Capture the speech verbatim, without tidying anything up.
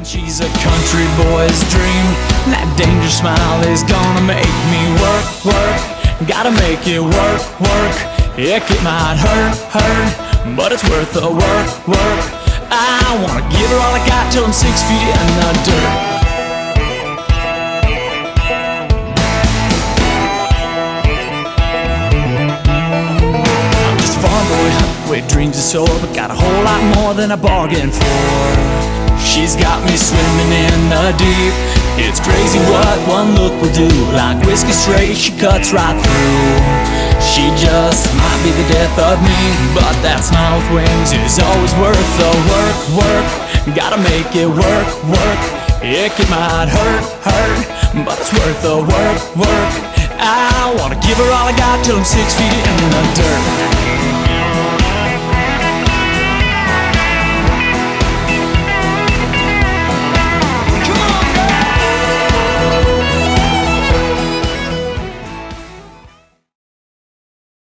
She's a country boy's dream. That danger smile is gonna make me work, work. Gotta make it work, work. Heck, it might hurt, hurt, but it's worth the work, work. I wanna give her all I got till I'm six feet in the dirt. I'm just a farm boy with dreams to soar, but got a whole lot more than I bargained for. She's got me swimming in the deep. It's crazy what one look will do. Like whiskey straight, she cuts right through. She just might be the death of me, but that smile with wings is always worth the work, work. Gotta make it work, work. Heck, it might hurt, hurt, but it's worth the work, work. I wanna give her all I got till I'm six feet in the dirt.